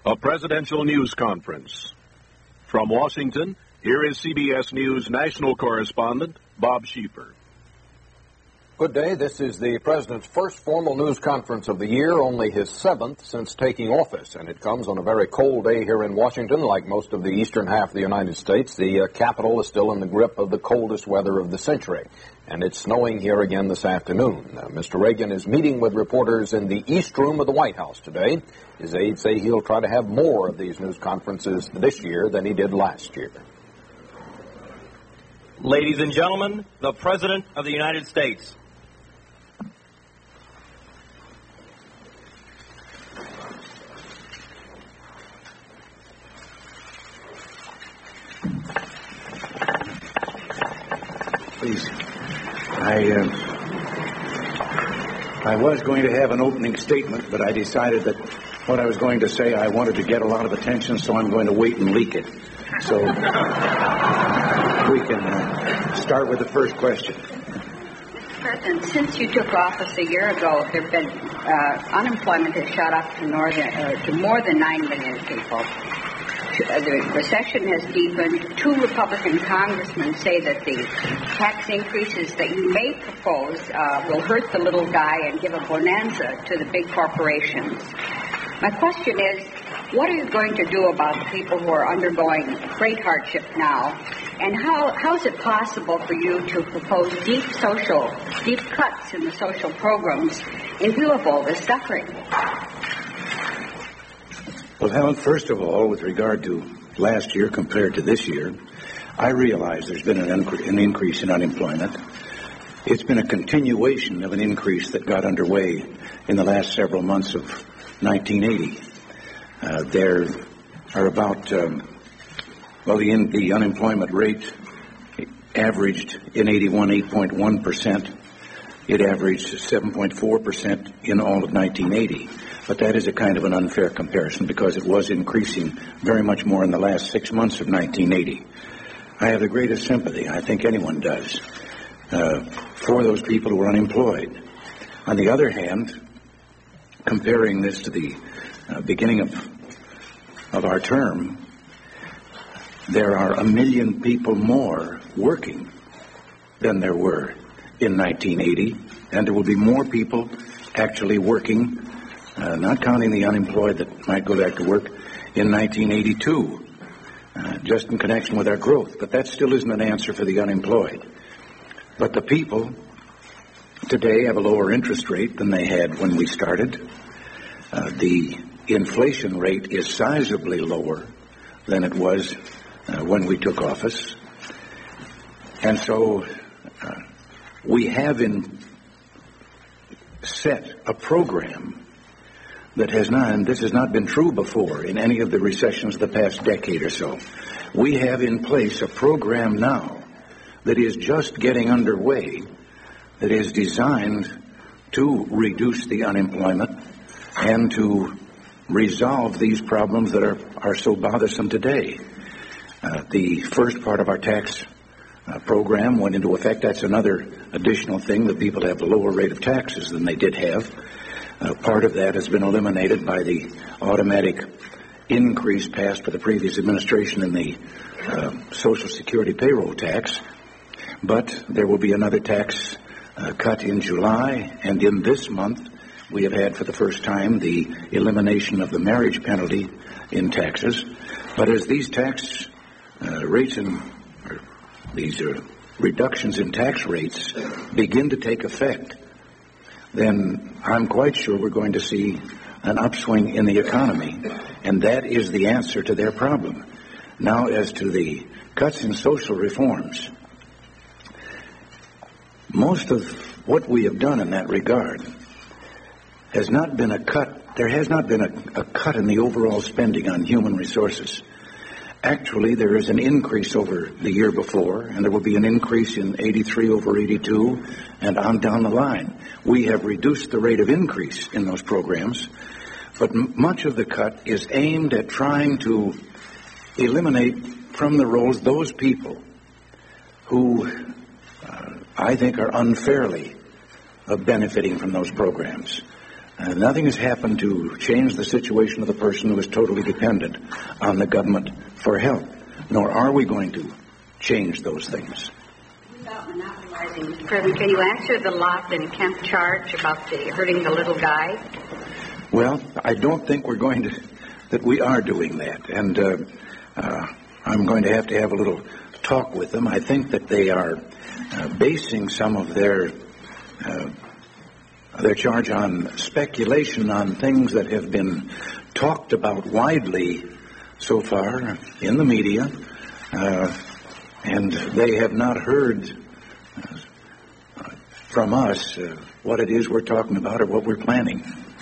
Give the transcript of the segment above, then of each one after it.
A presidential news conference. From Washington, here is CBS News national correspondent Bob Schieffer. Good day. This is the President's first formal news conference of the year, only his seventh since taking office, and it comes on a very cold day here in Washington. Like most of the eastern half of the United States, the Capitol is still in the grip of the coldest weather of the century, and it's snowing here again this afternoon. Mr. Reagan is meeting with reporters in the East Room of the White House today. His aides say he'll try to have more of these news conferences this year than he did last year. Ladies and gentlemen, the President of the United States. Please. I was going to have an opening statement, but I decided that what I was going to say, I wanted to get a lot of attention, so I'm going to wait and leak it. So we can start with the first question. Mr. President, since you took office a year ago, there have been unemployment has shot up to more than 9 million people. The recession has deepened. 2 Republican congressmen say that the tax increases that you may propose will hurt the little guy and give a bonanza to the big corporations. My question is, what are you going to do about the people who are undergoing great hardship now? And how is it possible for you to propose deep cuts in the social programs in view of all this suffering? Well, Helen, first of all, with regard to last year compared to this year, I realize there's been an increase in unemployment. It's been a continuation of an increase that got underway in the last several months of 1980. There are about, the unemployment rate averaged in 81 8.1%. It averaged 7.4% in all of 1980. But that is a kind of an unfair comparison because it was increasing very much more in the last 6 months of 1980. I have the greatest sympathy, I think anyone does, for those people who are unemployed. On the other hand, comparing this to the beginning of our term, there are 1 million people more working than there were in 1980, and there will be more people actually working, not counting the unemployed that might go back to work, in 1982, just in connection with our growth. But that still isn't an answer for the unemployed. But the people today have a lower interest rate than they had when we started. The inflation rate is sizably lower than it was when we took office. And so we have set a program that has not, and this has not been true before in any of the recessions of the past decade or so. We have in place a program now that is just getting underway, that is designed to reduce the unemployment and to resolve these problems that are so bothersome today. The first part of our tax program went into effect. That's another additional thing, that people have a lower rate of taxes than they did have. Part of that has been eliminated by the automatic increase passed by the previous administration in the Social Security payroll tax. But there will be another tax cut in July, and in this month we have had for the first time the elimination of the marriage penalty in taxes. But as these tax rates these reductions in tax rates begin to take effect, then I'm quite sure we're going to see an upswing in the economy, and that is the answer to their problem. Now, as to the cuts in social reforms, most of what we have done in that regard has not been a cut. There has not been a cut in the overall spending on human resources. Actually, there is an increase over the year before, and there will be an increase in 83 over 82 and on down the line. We have reduced the rate of increase in those programs, but much of the cut is aimed at trying to eliminate from the rolls those people who I think are unfairly benefiting from those programs. Nothing has happened to change the situation of the person who is totally dependent on the government for help, nor are we going to change those things. Without monopolizing, Mr. President, can you answer the Lott and Kemp charge about hurting the little guy? Well, I don't think that we are doing that, and I'm going to have a little talk with them. I think that they are basing some of their charge on speculation on things that have been talked about widely so far in the media, and they have not heard from us what it is we're talking about or what we're planning.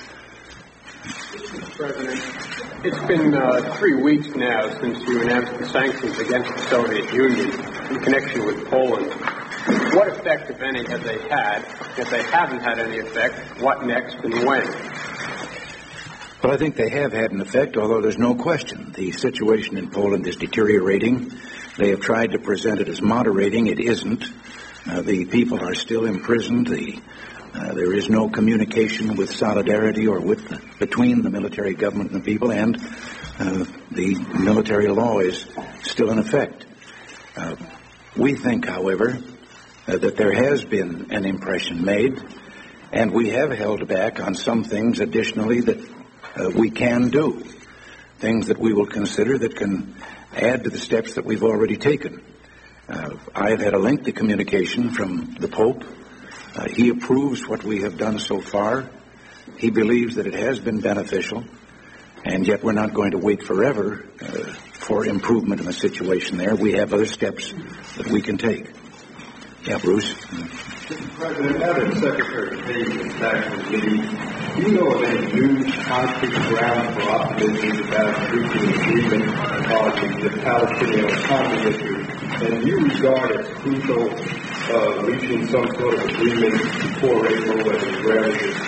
Mr. President, it's been 3 weeks now since you announced the sanctions against the Soviet Union in connection with Poland. What effect, if any, have they had? If they haven't had any effect, what next and when? Well, I think they have had an effect, although there's no question. The situation in Poland is deteriorating. They have tried to present it as moderating. It isn't. The people are still imprisoned. There is no communication with solidarity or between the military government and the people, and the military law is still in effect. We think, however, that there has been an impression made, and we have held back on some things additionally that we can do, things that we will consider that can add to the steps that we've already taken. I have had a lengthy communication from the Pope. He approves what we have done so far. He believes that it has been beneficial, and yet we're not going to wait forever for improvement in the situation there. We have other steps that we can take. Yeah, Bruce. Mr. President, now that Secretary Page is back from Libya, do you know of any new concrete ground for optimism about reaching an agreement on the Palestinian autonomy issue? And do you regard it as crucial reaching some sort of agreement before April when the ground is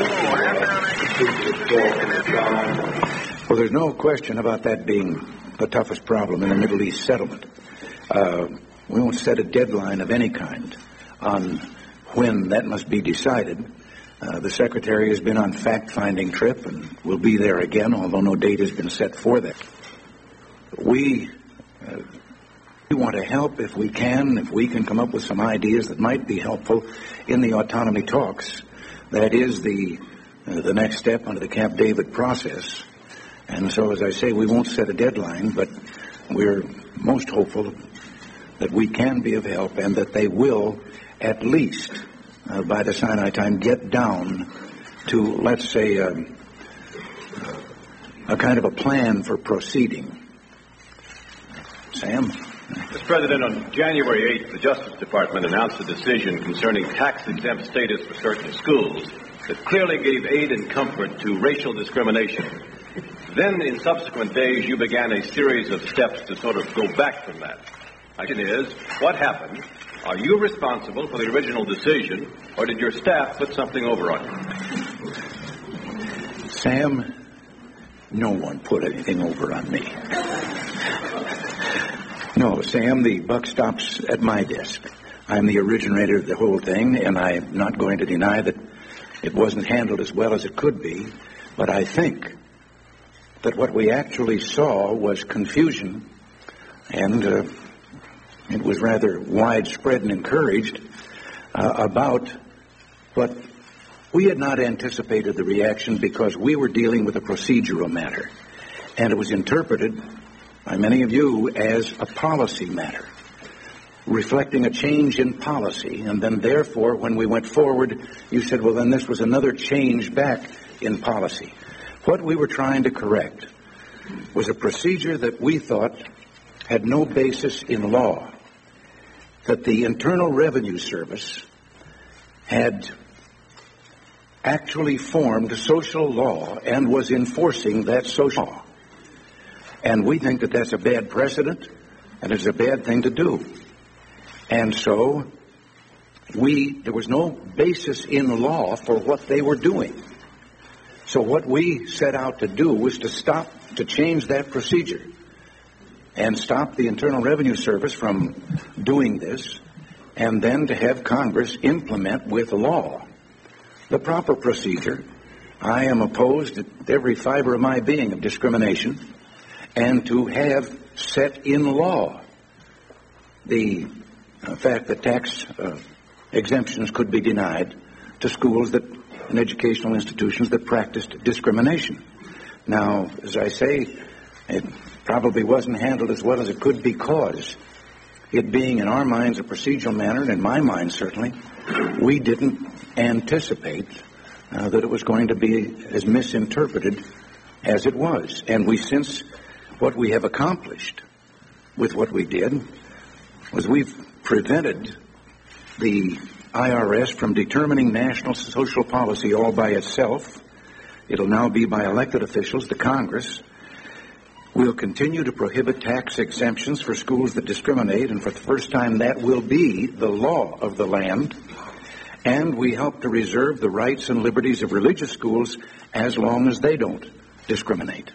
scheduled? Well, there's no question about that being the toughest problem in the Middle East settlement. We won't set a deadline of any kind on when that must be decided. The Secretary has been on fact-finding trip and will be there again, although no date has been set for that. We want to help if we can come up with some ideas that might be helpful in the autonomy talks. That is the next step under the Camp David process. And so, as I say, we won't set a deadline, but we're most hopeful that we can be of help and that they will, at least by the Sinai time, get down to, let's say, a kind of a plan for proceeding. Sam? Mr. President, on January 8th, the Justice Department announced a decision concerning tax-exempt status for certain schools that clearly gave aid and comfort to racial discrimination. Then, in subsequent days, you began a series of steps to sort of go back from that. The question is, what happened? Are you responsible for the original decision, or did your staff put something over on you? Sam, no one put anything over on me. No, Sam, the buck stops at my desk. I'm the originator of the whole thing, and I'm not going to deny that it wasn't handled as well as it could be, but I think that what we actually saw was confusion, and it was rather widespread and encouraged about what we had not anticipated the reaction because we were dealing with a procedural matter, and it was interpreted by many of you as a policy matter, reflecting a change in policy, and then therefore when we went forward, you said, well, then this was another change back in policy. What we were trying to correct was a procedure that we thought had no basis in law, that the Internal Revenue Service had actually formed social law and was enforcing that social law. And we think that that's a bad precedent and it's a bad thing to do. And so there was no basis in law for what they were doing. So what we set out to do was to change that procedure and stop the Internal Revenue Service from doing this, and then to have Congress implement with law the proper procedure I am opposed to every fiber of my being of discrimination, and to have set in law the fact that tax exemptions could be denied to schools and educational institutions that practiced discrimination. Now, as I say, it probably wasn't handled as well as it could because it being in our minds a procedural matter, and in my mind certainly, we didn't anticipate that it was going to be as misinterpreted as it was. And since what we have accomplished with what we did was we've prevented the IRS from determining national social policy all by itself. It'll now be by elected officials, the Congress. We'll continue to prohibit tax exemptions for schools that discriminate, and for the first time that will be the law of the land. And we help to reserve the rights and liberties of religious schools as long as they don't discriminate.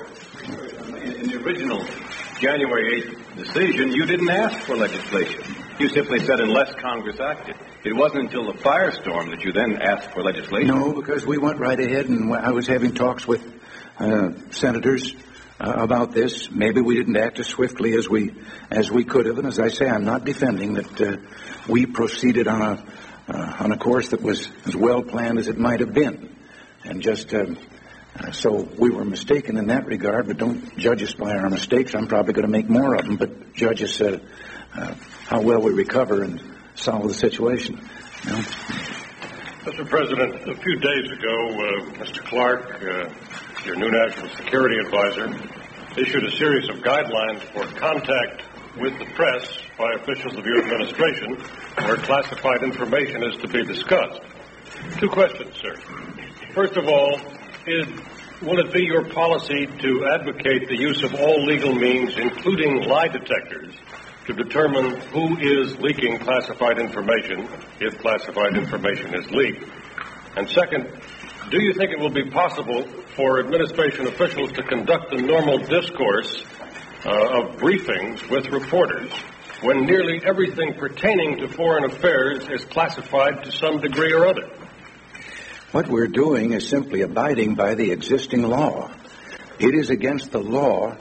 In the original January 8th decision, you didn't ask for legislation. You simply said unless Congress acted. It wasn't until the firestorm that you then asked for legislation. No, because we went right ahead, and I was having talks with senators about this. Maybe we didn't act as swiftly as we could have. And as I say, I'm not defending that we proceeded on a course that was as well planned as it might have been. And just so we were mistaken in that regard, but don't judge us by our mistakes. I'm probably going to make more of them, but judge us how well we recover and solve the situation. You know? Mr. President, a few days ago, Mr. Clark, your new national security advisor, issued a series of guidelines for contact with the press by officials of your administration where classified information is to be discussed. Two questions, sir. First of all, will it be your policy to advocate the use of all legal means, including lie detectors, to determine who is leaking classified information, if classified information is leaked? And second, do you think it will be possible for administration officials to conduct the normal discourse of briefings with reporters when nearly everything pertaining to foreign affairs is classified to some degree or other? What we're doing is simply abiding by the existing law. It is against the law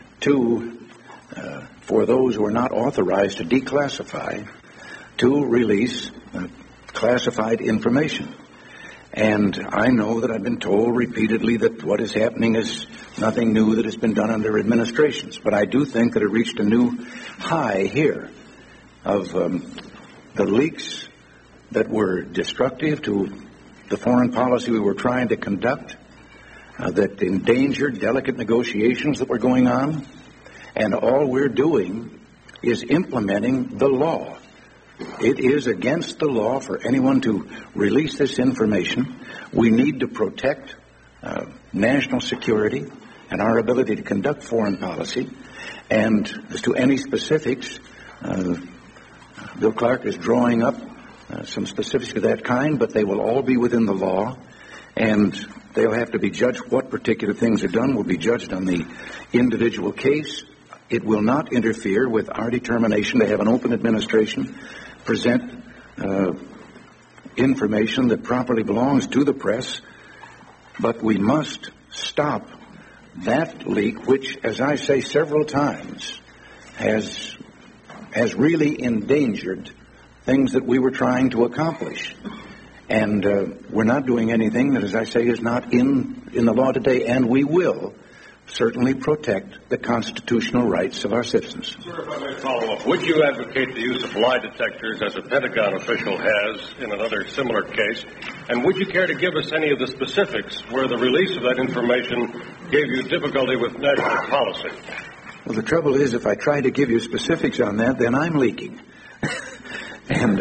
for those who are not authorized to declassify, to release classified information. And I know that I've been told repeatedly that what is happening is nothing new that has been done under administrations. But I do think that it reached a new high here of the leaks that were destructive to the foreign policy we were trying to conduct, that endangered delicate negotiations that were going on. And all we're doing is implementing the law. It is against the law for anyone to release this information. We need to protect national security and our ability to conduct foreign policy. And as to any specifics, Bill Clark is drawing up some specifics of that kind, but they will all be within the law, and they'll have to be judged. What particular things are done will be judged on the individual case. It will not interfere with our determination to have an open administration, present information that properly belongs to the press, but we must stop that leak, which, as I say several times, has really endangered things that we were trying to accomplish. And we're not doing anything that, as I say, is not in the law today, and we will certainly protect the constitutional rights of our citizens. Sir, if I may follow up, would you advocate the use of lie detectors as a Pentagon official has in another similar case? And would you care to give us any of the specifics where the release of that information gave you difficulty with national policy? Well, the trouble is, if I try to give you specifics on that, then I'm leaking. And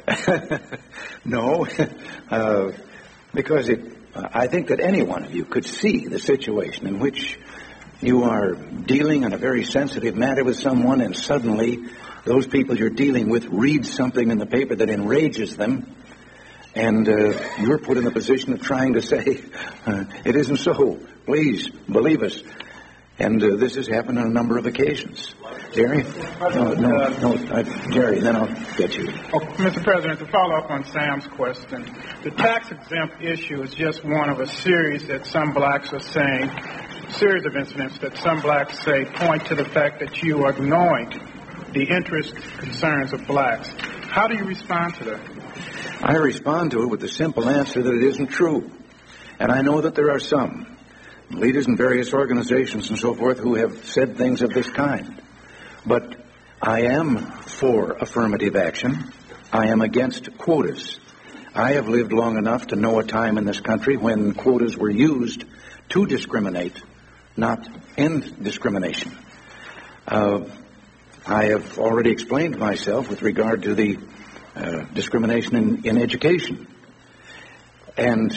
no, because I think that any one of you could see the situation in which you are dealing in a very sensitive matter with someone, and suddenly those people you're dealing with read something in the paper that enrages them, and you're put in the position of trying to say, it isn't so, please believe us. And this has happened on a number of occasions. Jerry? No, Jerry, then I'll get you. Oh, Mr. President, to follow up on Sam's question, the tax-exempt issue is just one of a series that some blacks are saying, series of incidents that some blacks say point to the fact that you are ignoring the interest concerns of blacks. How do you respond to that? I respond to it with the simple answer that it isn't true. And I know that there are some leaders in various organizations and so forth who have said things of this kind. But I am for affirmative action. I am against quotas. I have lived long enough to know a time in this country when quotas were used to discriminate, not end discrimination. I have already explained myself with regard to the discrimination in education. And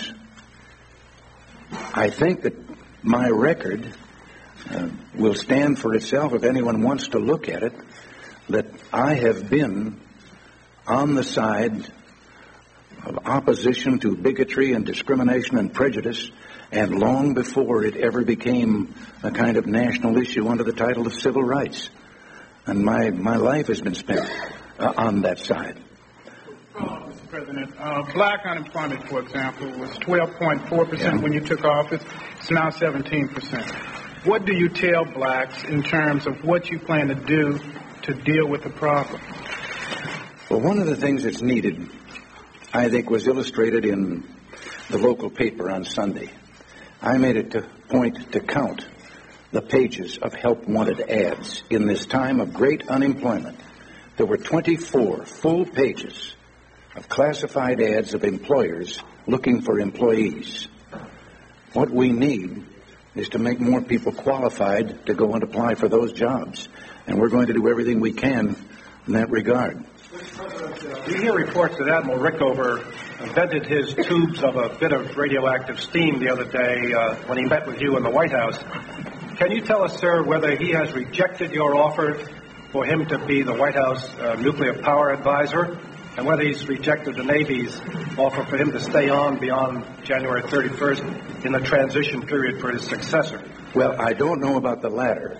I think that my record will stand for itself if anyone wants to look at it, that I have been on the side of opposition to bigotry and discrimination and prejudice, and long before it ever became a kind of national issue under the title of civil rights. And my life has been spent on that side. Mr. President, black unemployment, for example, was 12.4% when you took office. It's now 17%. What do you tell blacks in terms of what you plan to do to deal with the problem? Well, one of the things that's needed, I think, was illustrated in the local paper on Sunday. I made it a point to count the pages of help-wanted ads in this time of great unemployment. There were 24 full pages of classified ads of employers looking for employees. What we need is to make more people qualified to go and apply for those jobs. And we're going to do everything we can in that regard. We hear reports that Admiral Rickover vented his tubes of a bit of radioactive steam the other day when he met with you in the White House. Can you tell us, sir, whether he has rejected your offer for him to be the White House nuclear power advisor, and whether he's rejected the Navy's offer for him to stay on beyond January 31st in the transition period for his successor? Well, I don't know about the latter.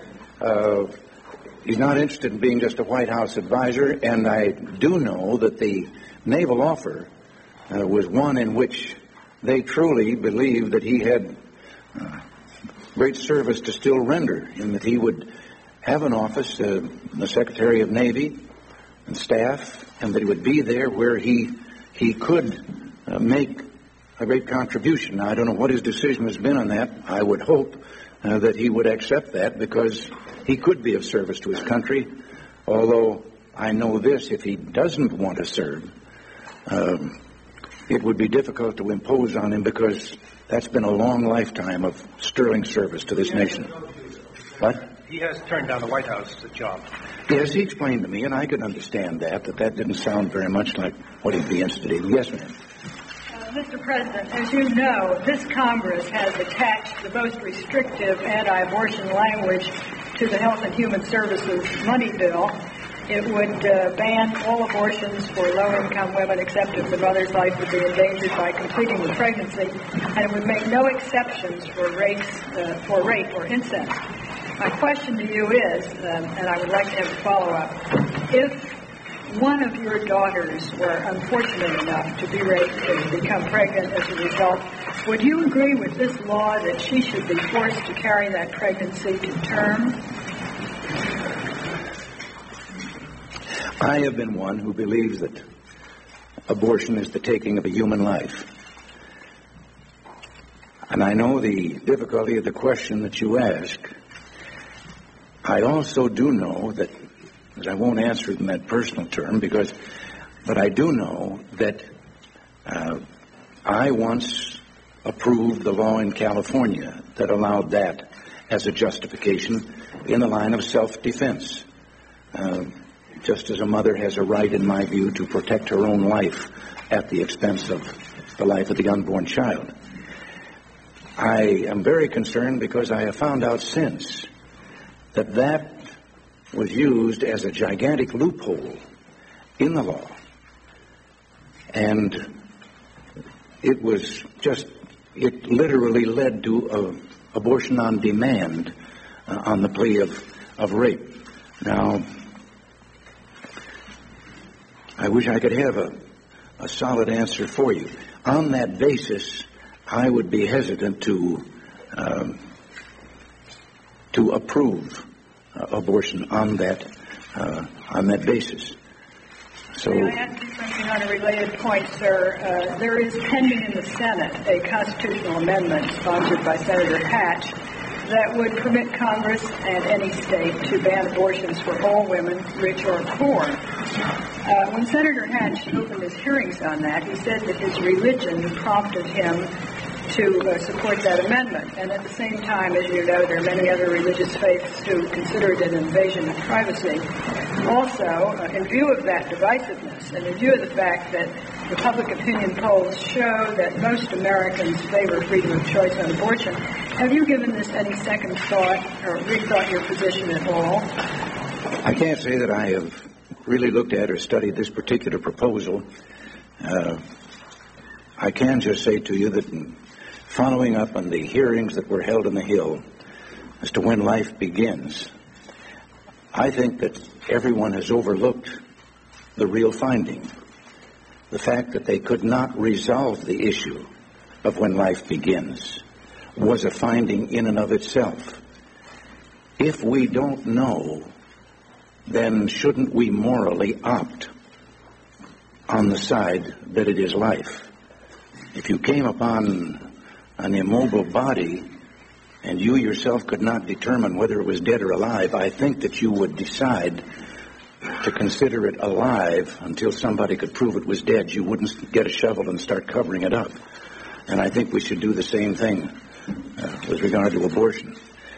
He's not interested in being just a White House advisor, and I do know that the naval offer was one in which they truly believed that he had great service to still render, in that he would have an office, the Secretary of Navy and staff, and that he would be there where he could make a great contribution. Now, I don't know what his decision has been on that. I would hope that he would accept that, because he could be of service to his country, although I know this: if he doesn't want to serve, it would be difficult to impose on him, because that's been a long lifetime of sterling service to this nation. What? He has turned down the White House job. Yes, he explained to me, and I could understand that didn't sound very much like what he'd be interested in. Yes, ma'am. Mr. President, as you know, this Congress has attached the most restrictive anti-abortion language to the Health and Human Services money bill. It would ban all abortions for low-income women, except if the mother's life would be endangered by completing the pregnancy, and it would make no exceptions for rape or incest. My question to you is, and I would like to have a follow-up, if one of your daughters were unfortunate enough to be raped and become pregnant as a result, would you agree with this law that she should be forced to carry that pregnancy to term? I have been one who believes that abortion is the taking of a human life. And I know the difficulty of the question that you ask. I also do know that, I won't answer it in that personal term, but I do know that I once approved the law in California that allowed that as a justification in the line of self-defense. Just as a mother has a right, in my view, to protect her own life at the expense of the life of the unborn child. I am very concerned because I have found out since that was used as a gigantic loophole in the law. And it literally led to abortion on demand on the plea of rape. Now, I wish I could have a solid answer for you. On that basis, I would be hesitant to approve abortion on that basis. So, may I ask you something on a related point, sir? There is pending in the Senate a constitutional amendment sponsored by Senator Hatch that would permit Congress and any state to ban abortions for all women, rich or poor. When Senator Hatch opened his hearings on that, he said that his religion prompted him to support that amendment. And at the same time, as you know, there are many other religious faiths who consider it an invasion of privacy. Also, in view of that divisiveness and in view of the fact that the public opinion polls show that most Americans favor freedom of choice on abortion, have you given this any second thought or rethought your position at all? I can't say that I have really looked at or studied this particular proposal. I can just say to you that in following up on the hearings that were held on the Hill as to when life begins, I think that everyone has overlooked the real finding. The fact that they could not resolve the issue of when life begins was a finding in and of itself. If we don't know, then shouldn't we morally opt on the side that it is life? If you came upon an immobile body and you yourself could not determine whether it was dead or alive, I think that you would decide to consider it alive until somebody could prove it was dead. You wouldn't get a shovel and start covering it up. And I think we should do the same thing with regard to abortion.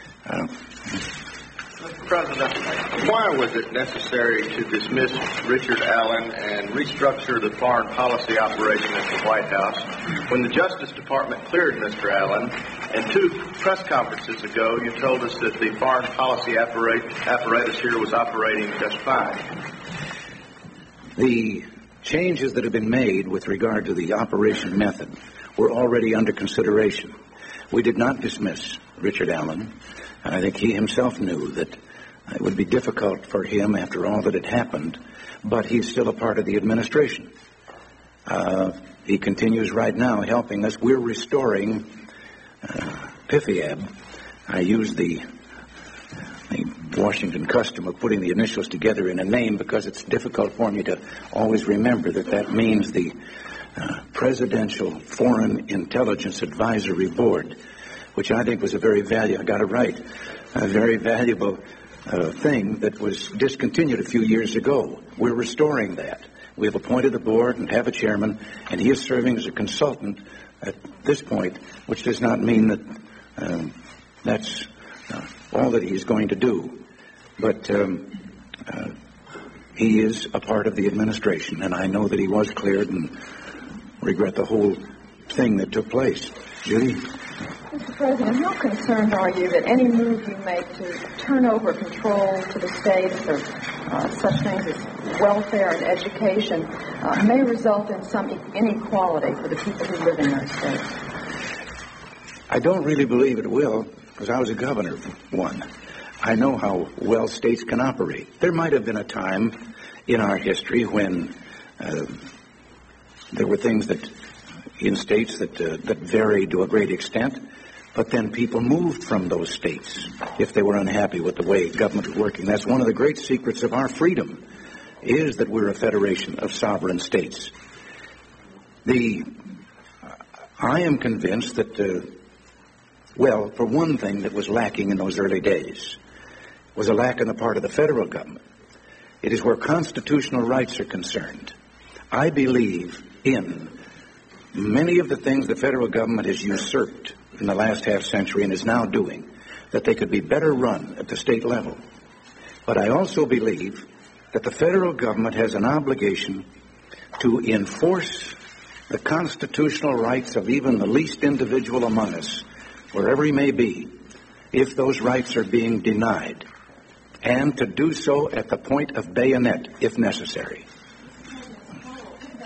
Mr. President, why was it necessary to dismiss Richard Allen and restructure the foreign policy operation at the White House when the Justice Department cleared Mr. Allen? And 2 press conferences ago, you told us that the foreign policy apparatus here was operating just fine. The changes that have been made with regard to the operation method were already under consideration. We did not dismiss Richard Allen. I think he himself knew that it would be difficult for him after all that had happened, but he's still a part of the administration. He continues right now helping us. We're restoring PIFIAB. I use the Washington custom of putting the initials together in a name because it's difficult for me to always remember that means the Presidential Foreign Intelligence Advisory Board, which I think was a very valuable, I got it right, a very valuable thing that was discontinued a few years ago. We're restoring that. We have appointed a board and have a chairman, and he is serving as a consultant at this point, which does not mean that that's all that he's going to do. But he is a part of the administration, and I know that he was cleared and regret the whole thing that took place. Judy? Mr. President, how concerned are you that any move you make to turn over control to the states of such things as welfare and education may result in some inequality for the people who live in those states? I don't really believe it will, because I was a governor for one. I know how well states can operate. There might have been a time in our history when there were things that in states that varied to a great extent, but then people moved from those states if they were unhappy with the way government was working. That's one of the great secrets of our freedom, is that we're a federation of sovereign states. I am convinced that, for one thing that was lacking in those early days was a lack on the part of the federal government. It is where constitutional rights are concerned. I believe in many of the things the federal government has usurped in the last half century and is now doing, that they could be better run at the state level. But I also believe that the federal government has an obligation to enforce the constitutional rights of even the least individual among us, wherever he may be, if those rights are being denied, and to do so at the point of bayonet, if necessary.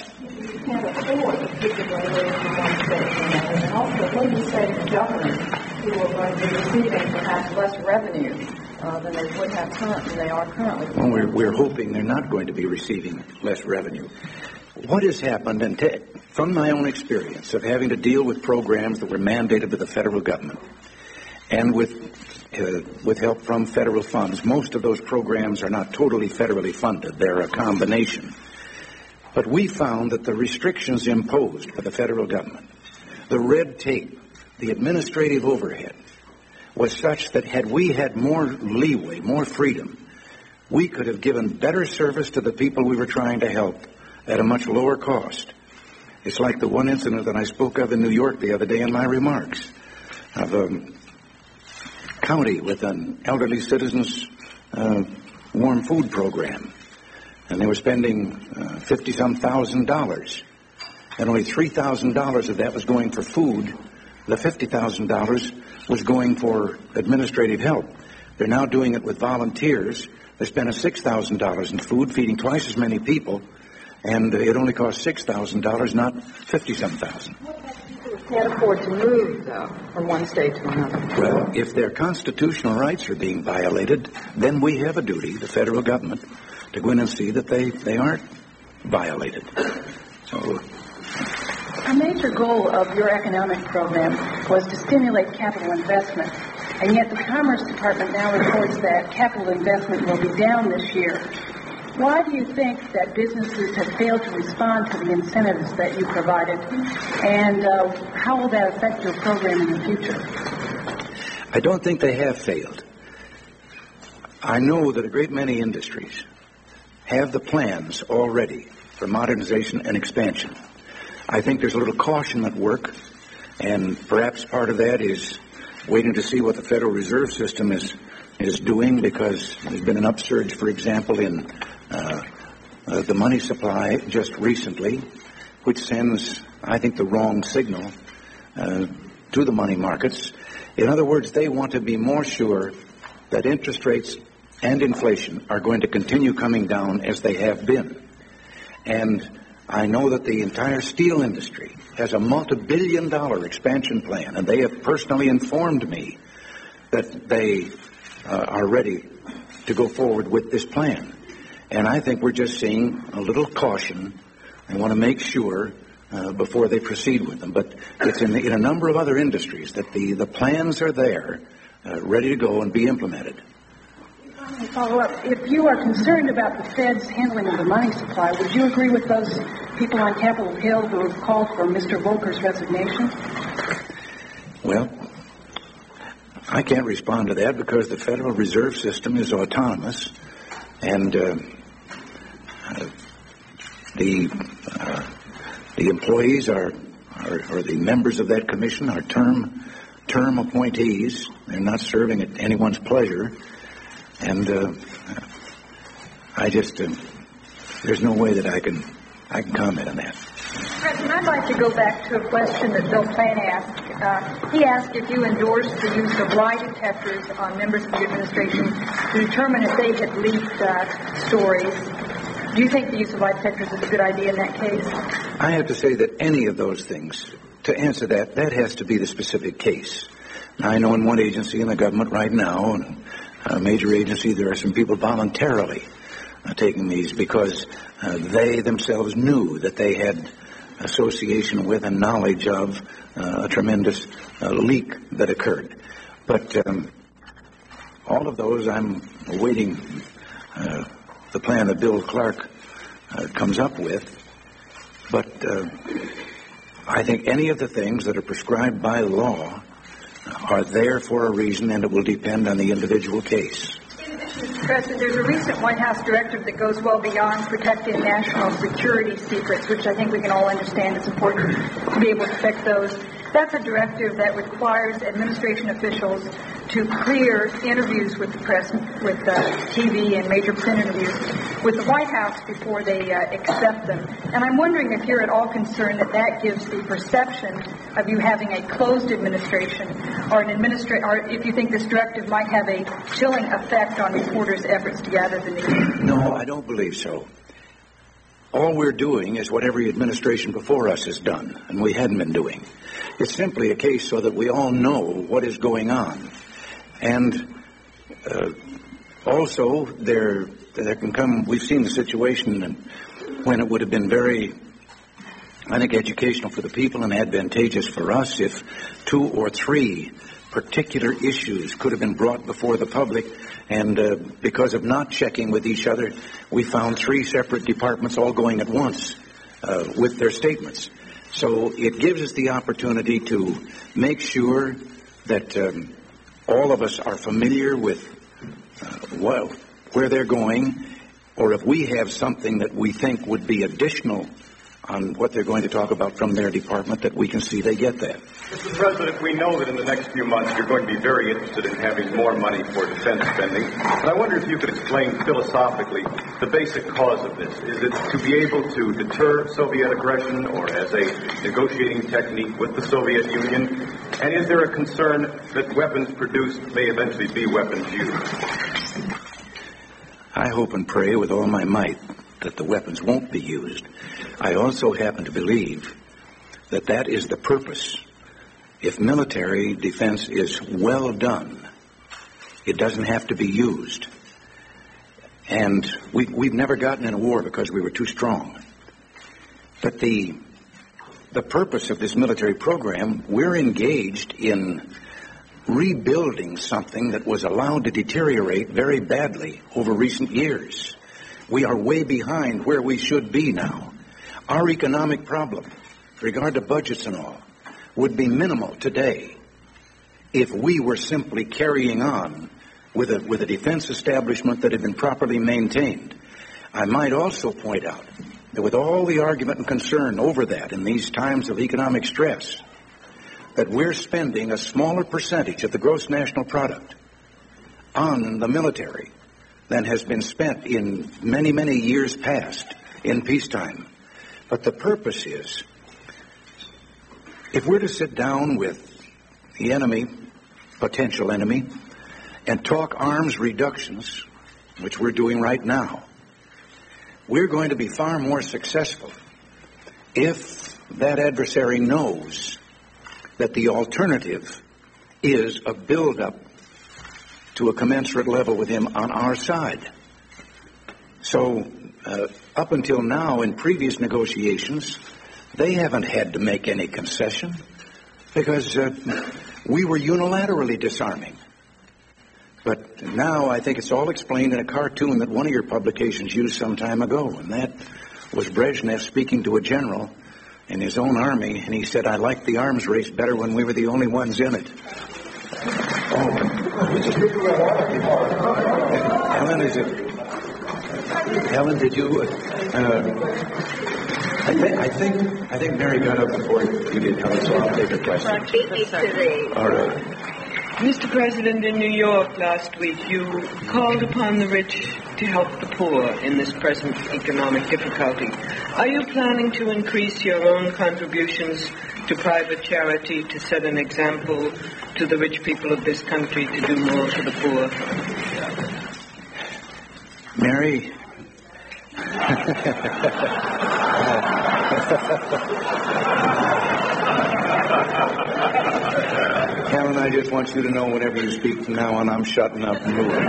Can't afford to keep it away from one state and also when you say the government who are going to be receiving perhaps less revenue than they are currently. Well, we're hoping they're not going to be receiving less revenue. What has happened, and from my own experience of having to deal with programs that were mandated by the federal government, and with help from federal funds, most of those programs are not totally federally funded. They're a combination. But we found that the restrictions imposed by the federal government, the red tape, the administrative overhead, was such that had we had more leeway, more freedom, we could have given better service to the people we were trying to help at a much lower cost. It's like the one incident that I spoke of in New York the other day in my remarks of a county with an elderly citizens warm food program. And they were spending $50-some thousand, and only $3,000 of that was going for food. The $50,000 was going for administrative help. They're now doing it with volunteers. They spent $6,000 in food, feeding twice as many people, and it only cost $6,000, not $50-some thousand. Can't afford to move, though, from one state to another. Well, if their constitutional rights are being violated, then we have a duty, the federal government, to go in and see that they aren't violated. So, a major goal of your economic program was to stimulate capital investment, and yet the Commerce Department now reports that capital investment will be down this year. Why do you think that businesses have failed to respond to the incentives that you provided, and how will that affect your program in the future? I don't think they have failed. I know that a great many industries have the plans already for modernization and expansion. I think there's a little caution at work, and perhaps part of that is waiting to see what the Federal Reserve System is doing, because there's been an upsurge, for example, in the money supply just recently, which sends, I think, the wrong signal to the money markets. In other words, they want to be more sure that interest rates and inflation are going to continue coming down as they have been. And I know that the entire steel industry has a multi-billion-dollar expansion plan, and they have personally informed me that they are ready to go forward with this plan. And I think we're just seeing a little caution. They want to make sure before they proceed with them. But it's in a number of other industries that the plans are there, ready to go and be implemented. Follow up. If you are concerned about the Fed's handling of the money supply, would you agree with those people on Capitol Hill who have called for Mr. Volker's resignation? Well, I can't respond to that because the Federal Reserve System is autonomous, and the employees or the members of that commission are term appointees. They're not serving at anyone's pleasure. And there's no way that I can comment on that. President, I'd like to go back to a question that Bill Plan asked. He asked if you endorsed the use of lie detectors on members of the administration to determine if they had leaked stories. Do you think the use of lie detectors is a good idea in that case? I have to say that any of those things, to answer that has to be the specific case. Now, I know in one agency in the government right now, and a major agency, there are some people voluntarily taking these because they themselves knew that they had association with and knowledge of a tremendous leak that occurred. But all of those, I'm awaiting the plan that Bill Clark comes up with. But I think any of the things that are prescribed by law are there for a reason, and it will depend on the individual case. Mr. President, there's a recent White House directive that goes well beyond protecting national security secrets, which I think we can all understand it's important to be able to protect those. That's a directive that requires administration officials to clear interviews with the press, with TV and major print interviews with the White House before they accept them. And I'm wondering if you're at all concerned that gives the perception of you having a closed administration, or or if you think this directive might have a chilling effect on reporters' efforts to gather the news. No, I don't believe so. all we're doing is what every administration before us has done, and we hadn't been doing. It's simply a case so that we all know what is going on. And also, there can come, we've seen the situation when it would have been very, I think, educational for the people and advantageous for us if 2 or 3 particular issues could have been brought before the public, and because of not checking with each other, we found 3 separate departments all going at once with their statements. So it gives us the opportunity to make sure that all of us are familiar with where they're going, or if we have something that we think would be additional on what they're going to talk about from their department, that we can see they get that. Mr. President, we know that in the next few months you're going to be very interested in having more money for defense spending. And I wonder if you could explain philosophically the basic cause of this. Is it to be able to deter Soviet aggression, or as a negotiating technique with the Soviet Union? And is there a concern that weapons produced may eventually be weapons used? I hope and pray with all my might that the weapons won't be used. I also happen to believe that that is the purpose. If military defense is well done, it doesn't have to be used. And we've never gotten in a war because we were too strong. But the purpose of this military program, we're engaged in rebuilding something that was allowed to deteriorate very badly over recent years. We are way behind where we should be now. Our economic problem, with regard to budgets and all, would be minimal today if we were simply carrying on with a defense establishment that had been properly maintained. I might also point out that with all the argument and concern over that in these times of economic stress, that we're spending a smaller percentage of the gross national product on the military than has been spent in many, many years past in peacetime. But the purpose is, if we're to sit down with the enemy, potential enemy, and talk arms reductions, which we're doing right now, we're going to be far more successful if that adversary knows that the alternative is a build-up to a commensurate level with him on our side. So up until now, in previous negotiations, they haven't had to make any concession because we were unilaterally disarming. But now I think it's all explained in a cartoon that one of your publications used some time ago, and that was Brezhnev speaking to a general in his own army, and he said, "I liked the arms race better when we were the only ones in it." Helen, did you? I think Mary got up before you did, Helen, so I'll take her question. All right. Mr. President, in New York last week, you called upon the rich to help the poor in this present economic difficulty. Are you planning to increase your own contributions to private charity to set an example to the rich people of this country to do more for the poor? Mary? Helen, I just want you to know whenever you speak from now on, I'm shutting up and moving.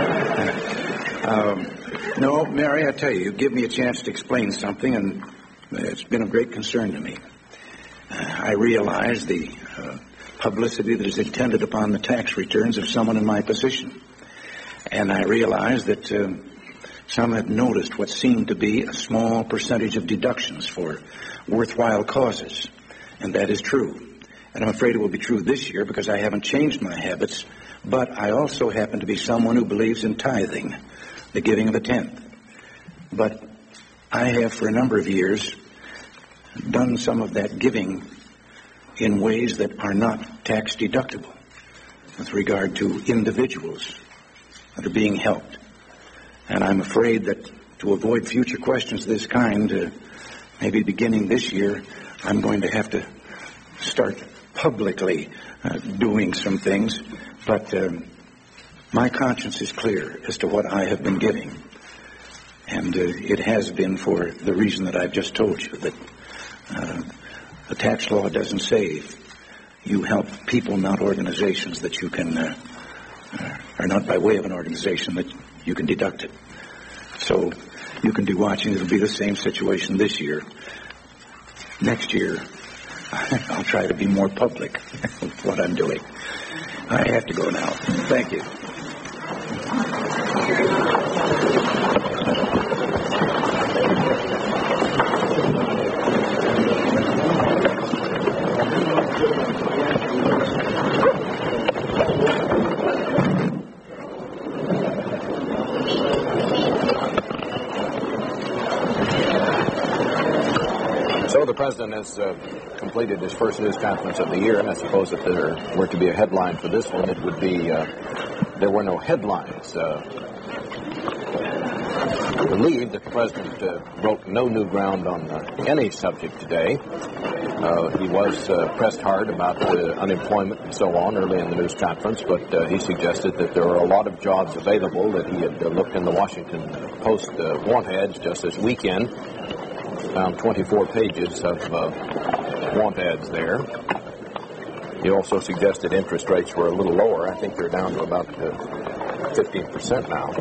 No, Mary, I tell you, you give me a chance to explain something, and it's been of great concern to me. I realize the publicity that is intended upon the tax returns of someone in my position. And I realize that some have noticed what seemed to be a small percentage of deductions for worthwhile causes. And that is true. And I'm afraid it will be true this year because I haven't changed my habits. But I also happen to be someone who believes in tithing, the giving of a tenth. But I have for a number of years done some of that giving in ways that are not tax deductible with regard to individuals that are being helped. And I'm afraid that to avoid future questions of this kind, maybe beginning this year, I'm going to have to start publicly doing some things. But my conscience is clear as to what I have been giving. And it has been for the reason that I've just told you, that the tax law doesn't say you help people, not organizations, that you can, or not by way of an organization, that you can deduct it. So you can be watching. It'll be the same situation this year. Next year, I'll try to be more public with what I'm doing. I have to go now. Thank you. So the president has completed his first news conference of the year, and I suppose if there were to be a headline for this one, it would be there were no headlines. I believe that the president broke no new ground on any subject today. He was pressed hard about unemployment and so on early in the news conference, but he suggested that there are a lot of jobs available, that he had looked in the Washington Post want ads just this weekend, found 24 pages of want ads there. He also suggested interest rates were a little lower. I think they're down to about 15% now.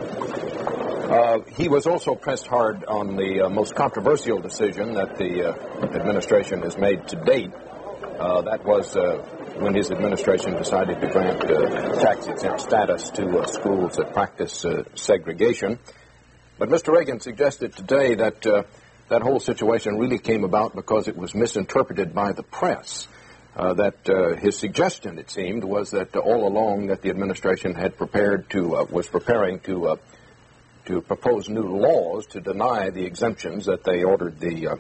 He was also pressed hard on the most controversial decision that the administration has made to date. That was when his administration decided to grant tax-exempt status to schools that practice segregation. But Mr. Reagan suggested today that that whole situation really came about because it was misinterpreted by the press. His suggestion, it seemed, was that all along that the administration had was preparing to propose new laws to deny the exemptions that they ordered the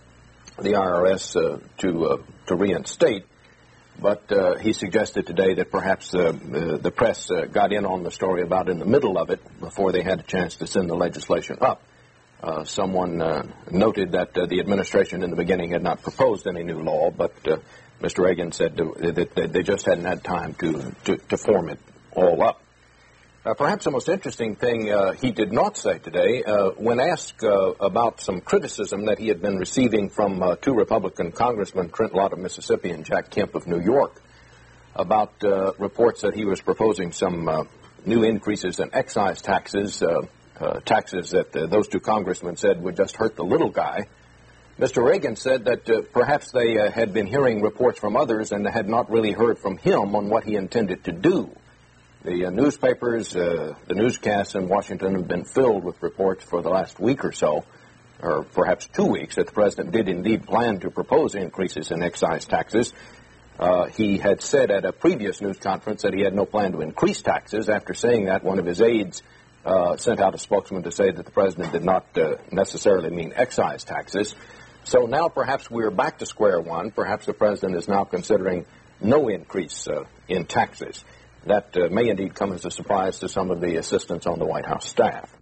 IRS to reinstate. But he suggested today that perhaps the press got in on the story about in the middle of it before they had a chance to send the legislation up. Someone noted that the administration in the beginning had not proposed any new law, but Mr. Reagan said that they just hadn't had time to form it all up. Perhaps the most interesting thing he did not say today, when asked about some criticism that he had been receiving from two Republican congressmen, Trent Lott of Mississippi and Jack Kemp of New York, about reports that he was proposing some new increases in excise taxes, taxes that those two congressmen said would just hurt the little guy. Mr. Reagan said that perhaps they had been hearing reports from others and had not really heard from him on what he intended to do. The newspapers, the newscasts in Washington have been filled with reports for the last week or so, or perhaps 2 weeks, that the president did indeed plan to propose increases in excise taxes. He had said at a previous news conference that he had no plan to increase taxes. After saying that, one of his aides sent out a spokesman to say that the president did not necessarily mean excise taxes. So now perhaps we're back to square one. Perhaps the president is now considering no increase in taxes. That may indeed come as a surprise to some of the assistants on the White House staff.